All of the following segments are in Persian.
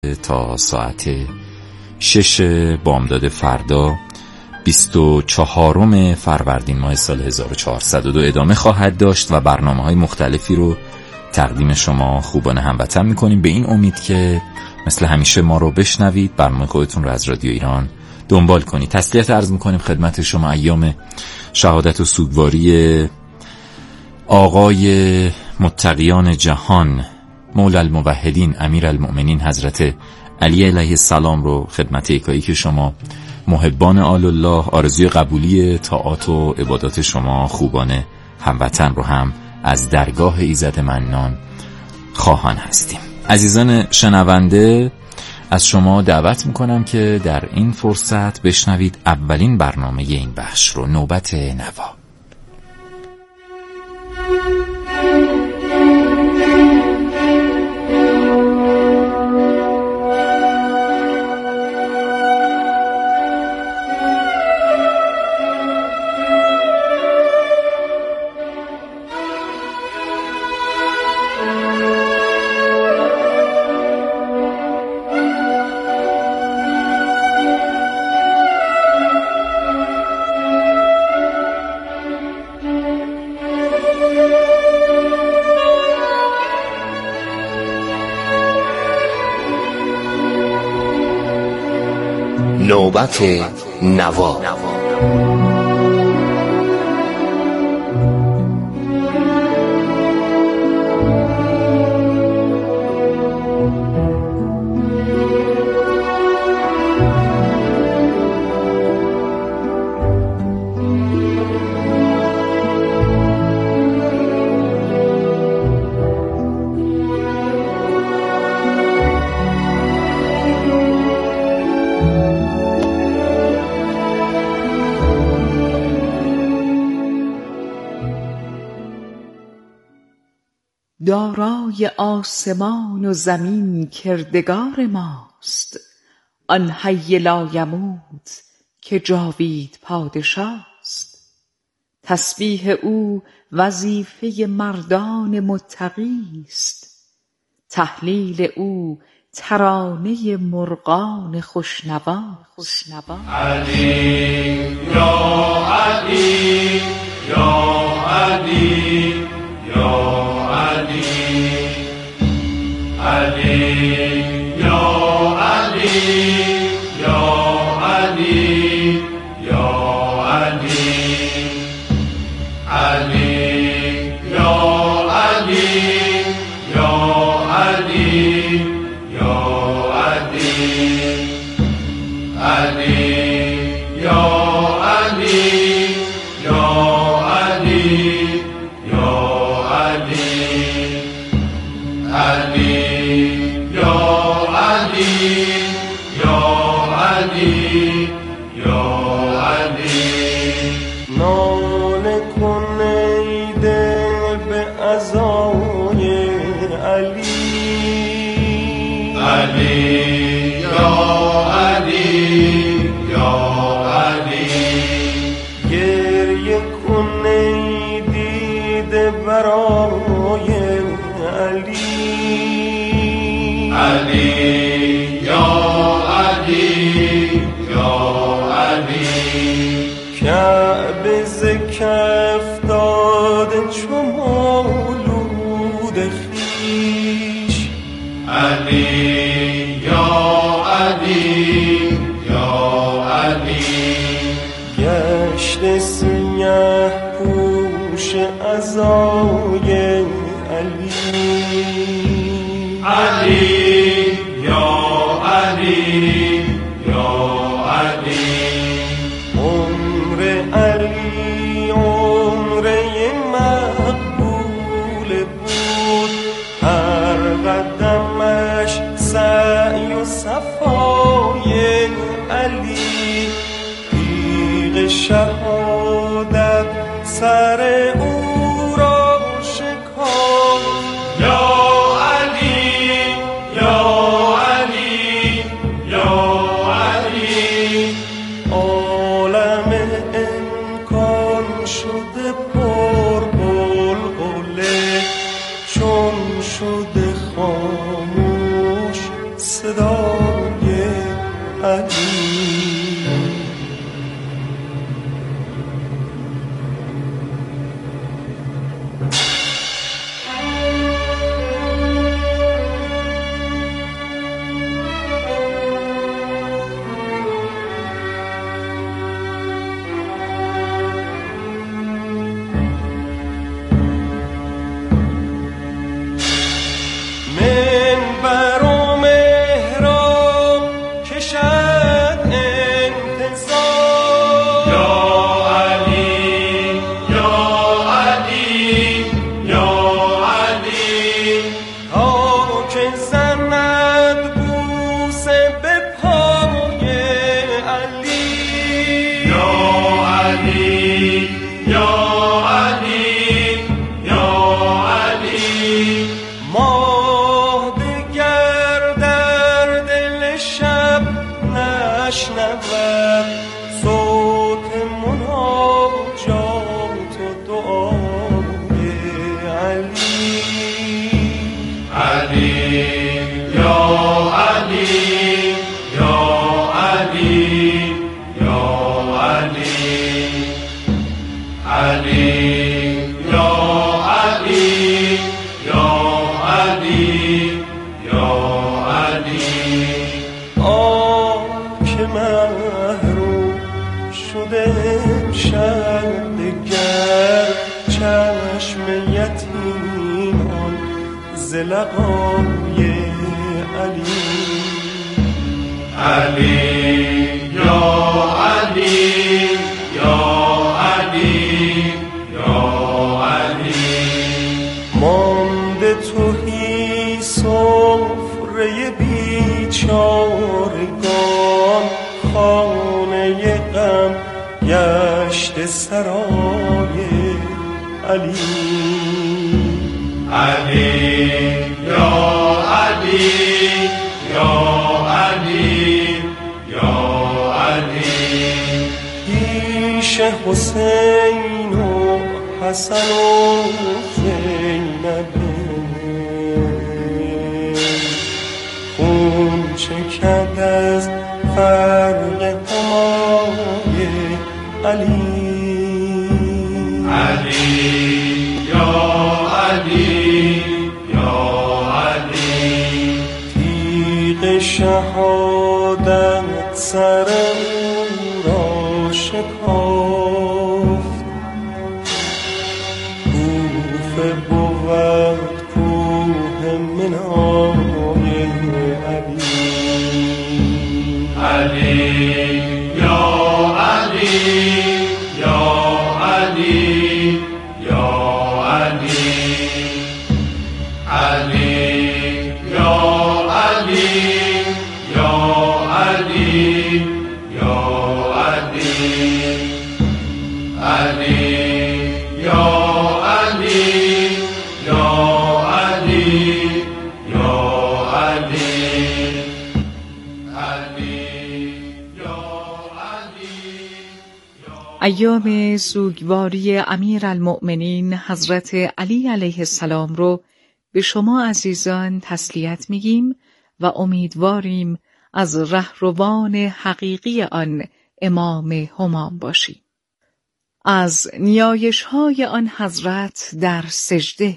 تا ساعت 6 بامداد فردا 24 فروردین ماه سال 1402 ادامه خواهد داشت و برنامه‌های مختلفی رو تقدیم شما خوبان هموطن می‌کنیم، به این امید که مثل همیشه ما رو بشنوید، برنامه خودتون رو از رادیو ایران دنبال کنید. تسلیت عرض می‌کنیم خدمت شما ایام شهادت و سوگواری آقای متقیان جهان مولا الموحدین امیر المؤمنین حضرت علی علیه السلام رو خدمت یکایی که شما محبان آل الله آرزوی قبولی طاعات و عبادات شما خوبان هموطن رو هم از درگاه ایزد منان خواهان هستیم. عزیزان شنونده، از شما دعوت میکنم که در این فرصت بشنوید اولین برنامه این بخش رو، نوبت نوا. نوبت نوا. دارای آسمان و زمین کردگار ماست، آن حی لایموت که جاوید پادشاست. تسبیح او وظیفه مردان متقی است، تهلیل او ترانه مرغان خوشنوا. علی یا علی یا علی یا علی یا علی یا علی یا علی علی یا علی یا علی یا علی علی یا علی یا علی یا علی علی یا علی یا علی یا علی. ناله کن ای دل به عزای علی، علی یا علی یا علی. گریه کن ای دیده برای علی، علی یا علی یا علی. کعبه ز کف داده چو مولود خویش، علی یا علی یا علی. گشت سیه پوش عزای علی، علی یا علی یا علی. عمر علی عمره مقبول بود، هر قدمش سعی و صفای علی. تیغ شهادت سر او را شکافت، یا علی یا علی یا علی. عالم امکان شده پر بلبله، چون شده خاموش صدا سرای علی. لقای علی علی یا علی یا علی یا علی مانده توهی سفره بیچارگان خانه غم گشت سرای علی علی یا علی یا علی یا علی پیش حسین و حسن و زینب خون چکد از فرق همای علی علی یا علی یا علی تیغ شهادت سر او را شکافت کوفه بود کوه منای علی علی یا علی یا علی یا علی علی یا علی یا علی یا علی علی یا علی یا علی یا علی ایام سوگواری امیرالمؤمنین حضرت علی علیه السلام رو به شما عزیزان تسلیت میگیم و امیدواریم از رهروان حقیقی آن امام همام باشیم. از نیایش‌های آن حضرت در سجده: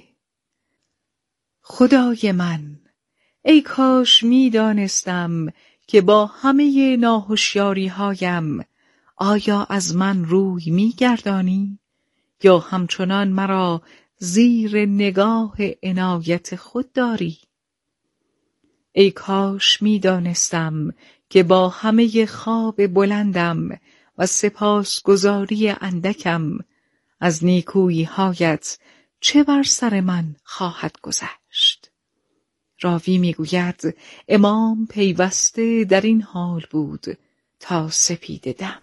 خدای من، ای کاش می‌دانستم که با همه ناهوشیاری‌هایم آیا از من روی می‌گردانی یا همچنان مرا زیر نگاه عنایت خود داری؟ ای کاش می‌دانستم که با همه خواب بلندم و سپاسگزاری اندکم از نیکویی‌هایت چه بر سر من خواهد گذشت. راوی می‌گوید امام پیوسته در این حال بود تا سپیده دم.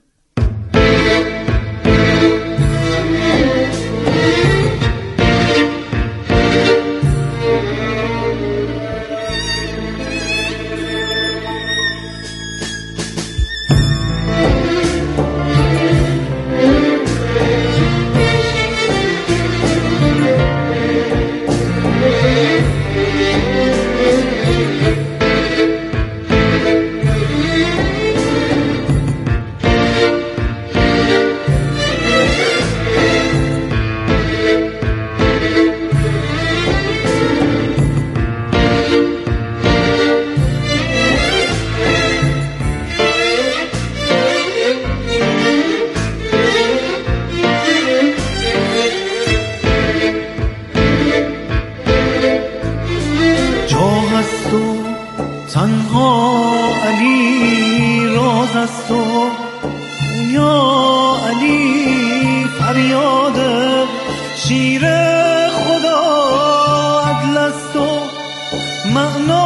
علی راز است و یا علی فریاد شیر خدا عدل است و معنا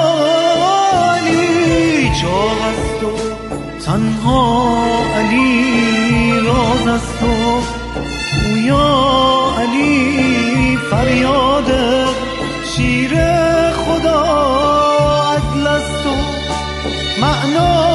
علی چاق است و تنها علی راز است و یا علی فریاد شیر خدا عدل است و معنا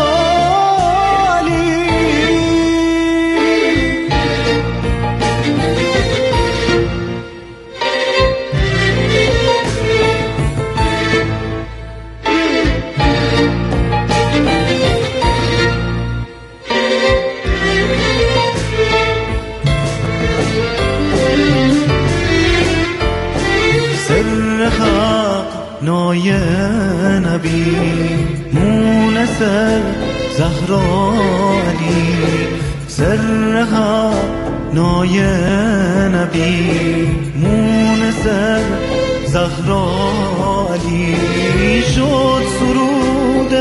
نای نبی مونس زهرا علی سرها نای نبی مونس زهرا علی شد سرود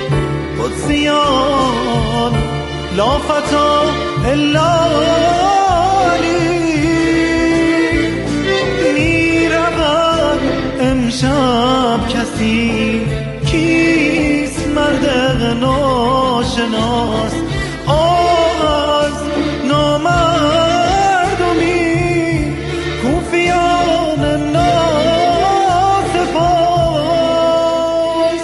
قدسیان لا فتا الا علی امشب کسی کیست مرد ناشناس از نامردمی کوفیان ناسپاس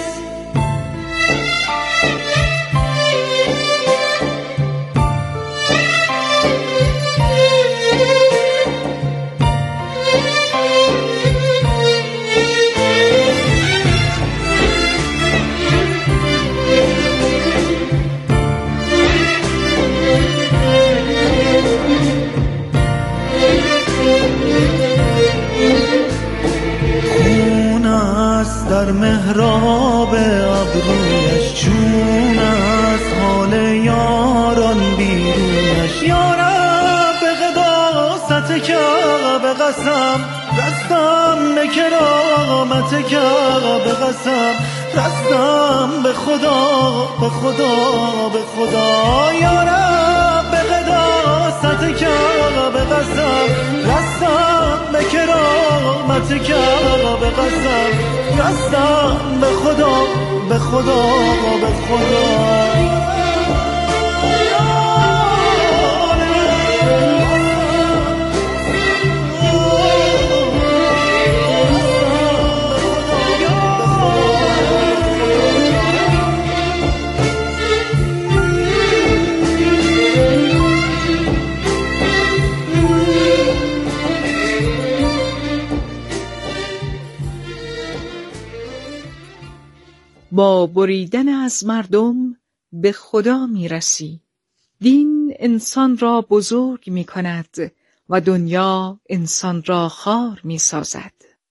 در محراب ابرویش چون از حال یاران بیرونش یارب به قداست کعبه قسم رستم به کرامت کعبه قسم رستم به خدا به خدا به خدا یارب به قداست کعبه قسم رستم به کرامت کعبه قسم رستم به خدا به خدا به خدا با بریدن از مردم به خدا می رسی. دین انسان را بزرگ می کند و دنیا انسان را خوار می سازد.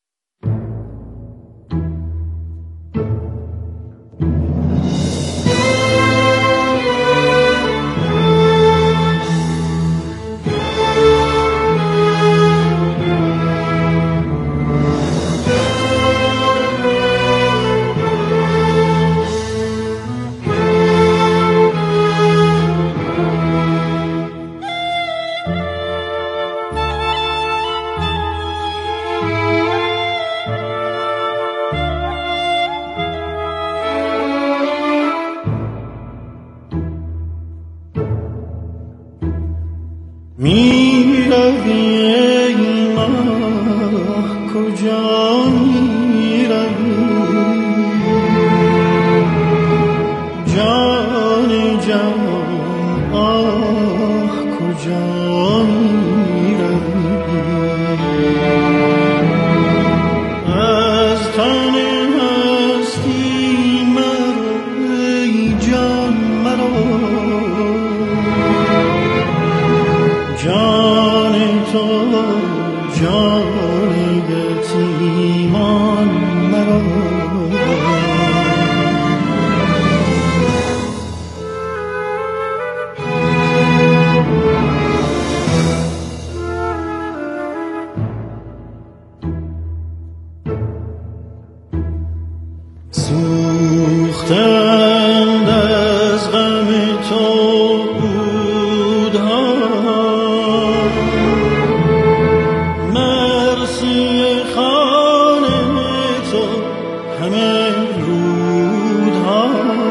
می روی ای ماه کجا می روی جان جان آه کجا می روی از تن هستی مرا ای جان مرا جان چند از غم تو بودها، مرسی خان تو همه رودها،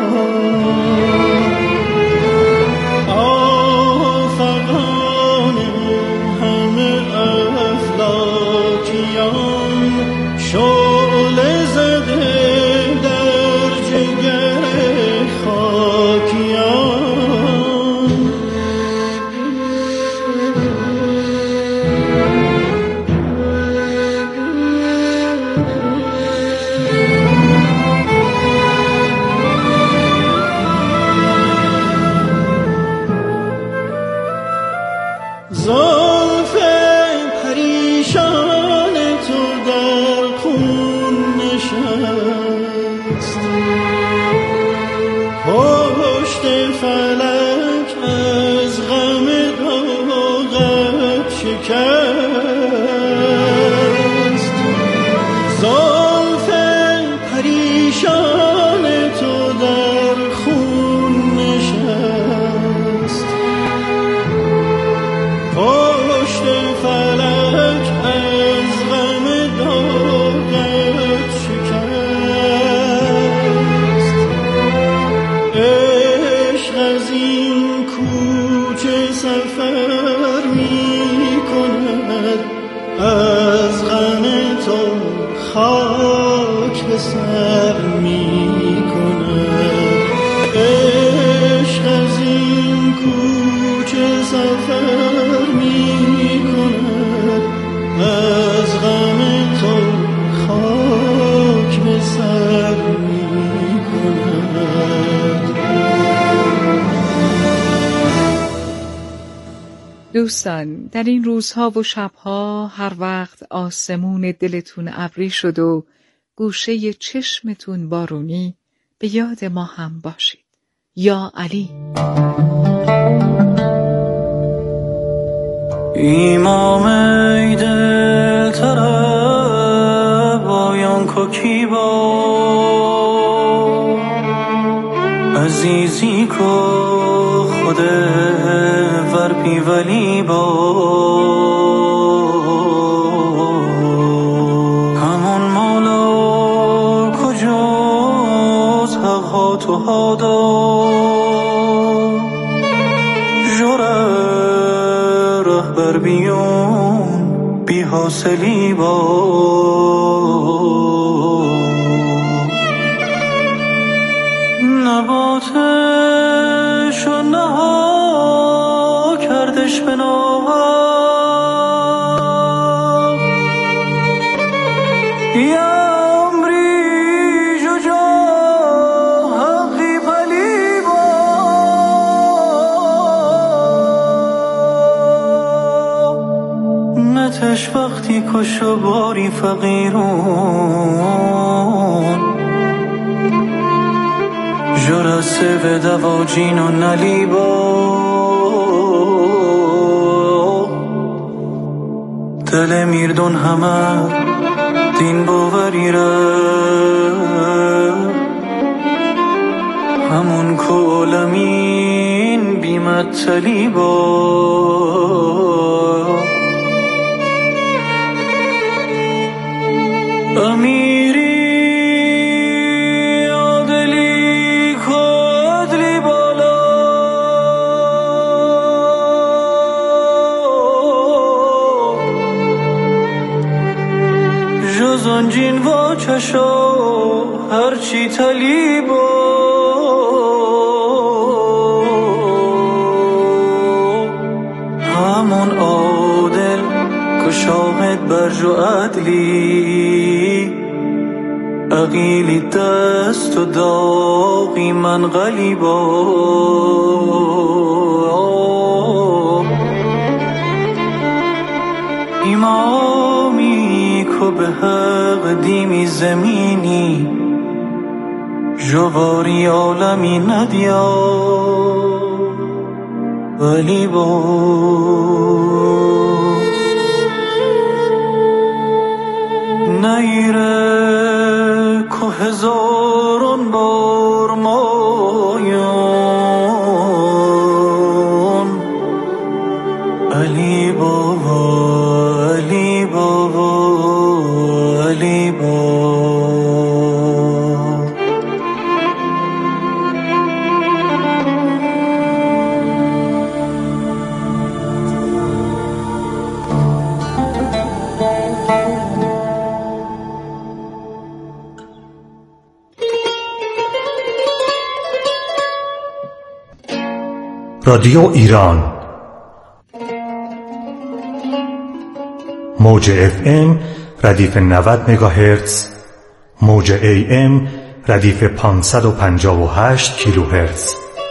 آفقان همه افلاکیان، شعله زده در جگر خاکیان. زلف پریشان تو در خون نشست، پشت فلک از غم داغت شکست. زلف پریشان تو در خون نشست، پشت فلک از غم داغت شکست. عشق از این کوچه سفر می کند، از غم تو خاک به سر می کند. عشق از این کوچه سفر می کند، از غم تو خاک به سر می کند. دوستان، در این روزها و شبها هر وقت آسمون دلتون ابری شد و گوشه چشمتون بارونی، به یاد ما هم باشید. یا علی. امام ای دل طرب آیان کو کی با، عزیزی کو خود ور پی ولی با، همون مولا کجاست حقا تو هادا، جوره رهبر بیون بی حاصلی با، نباتش و نها کردش به ناهم، یا عمری جا حقی پلی با، نتش وقتی کش و باری فقیرون، جرسه به دواجین و نلیبا، دل میردون همه دین باوری را، همون کولمین بیمت تلیبا، امیری زنجین و چشا هرچی طلیبا، همون عادل که شاهد برج و عدلی، عقیلی دست و داغی من غلیبا، امامی که به حق دیمی زمینی، جواری عالمی ندیا ولی با نیره که هزاران بار ما رادیو ایران موج FM ردیف 90 مگاهرتز، موج AM ردیف 558 کیلوهرتز.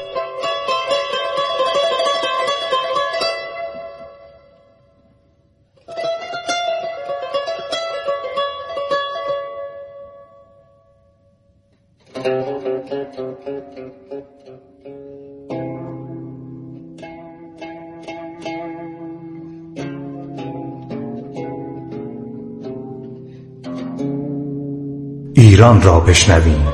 ایران را بشنویم.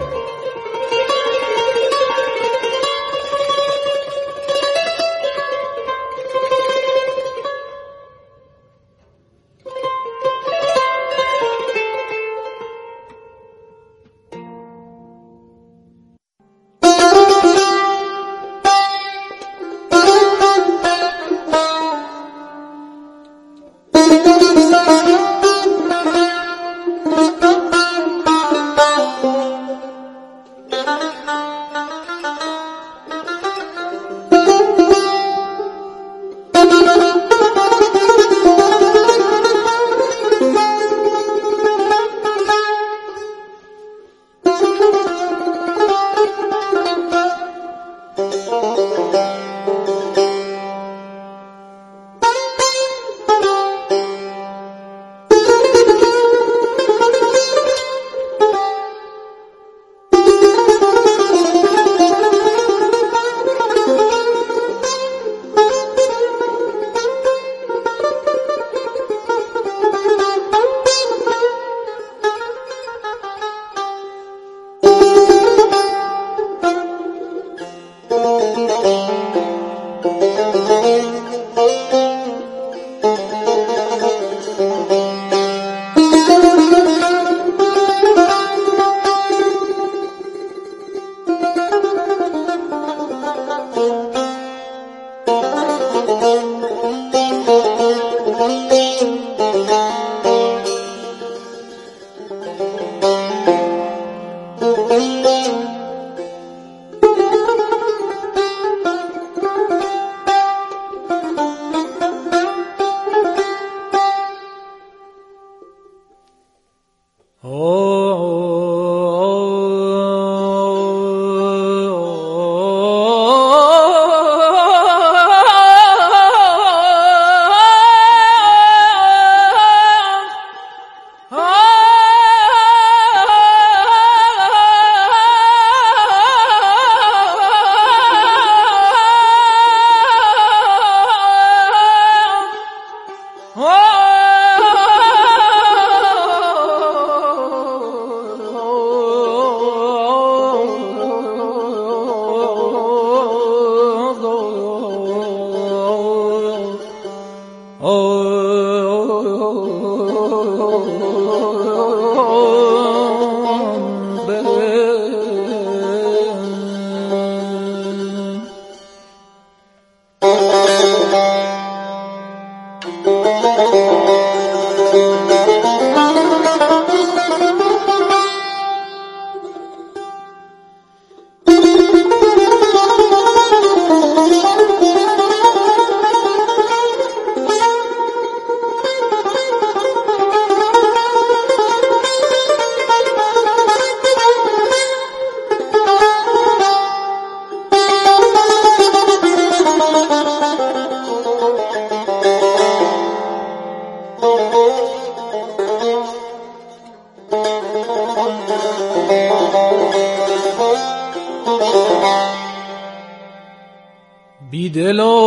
بیدل و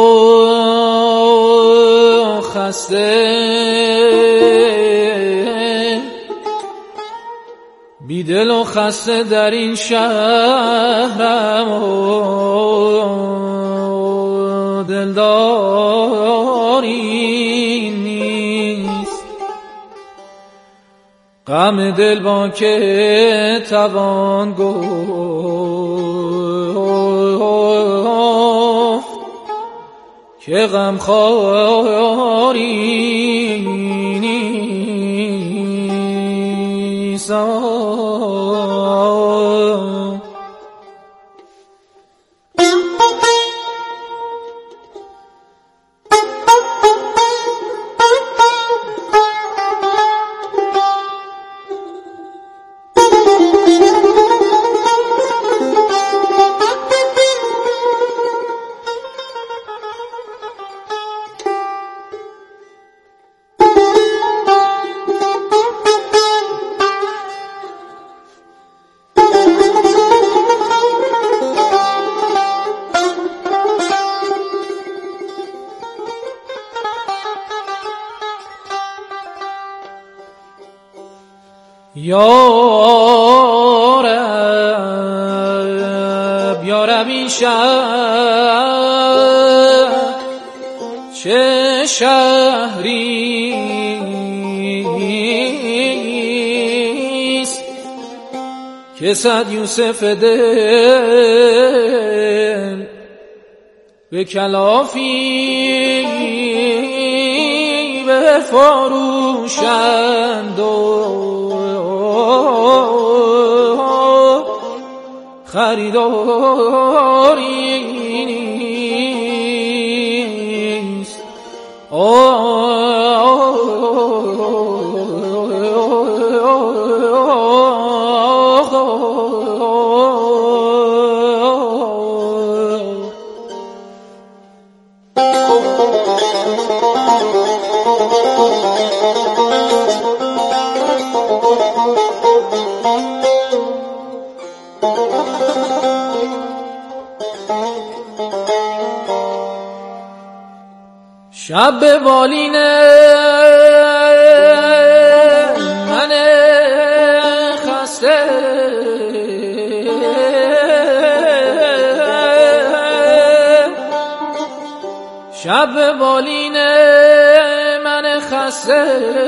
خسته، بیدل و خسته در این شهرم و دلداری نیست. غم دل با که توان گفت که غم خواری نیست. یارب یارب این شهر چه شهریست که صد یوسف دل به کلافی بفروشند و خریداری نیست. شب به بالین من خسته شب به بالین من خسته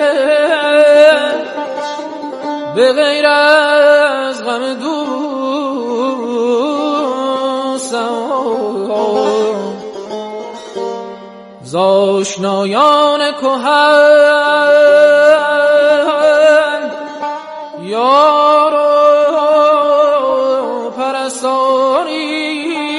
به غیر از غم دوستم زاشنایان کهن یار و پرستاری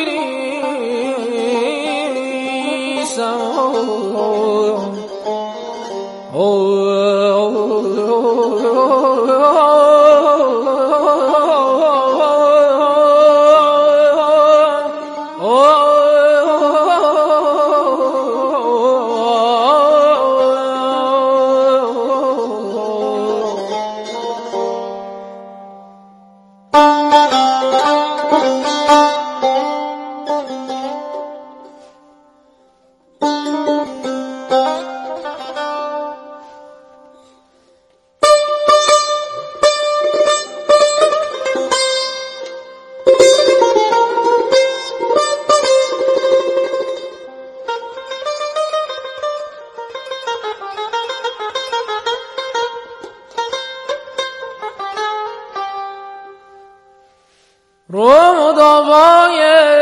رو مداوای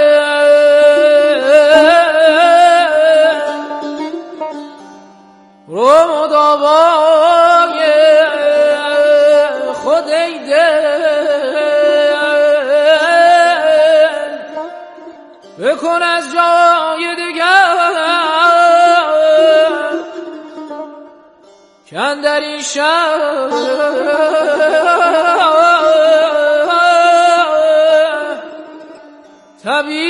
خود ای دل بکن از جای دیگر که اندر این شهر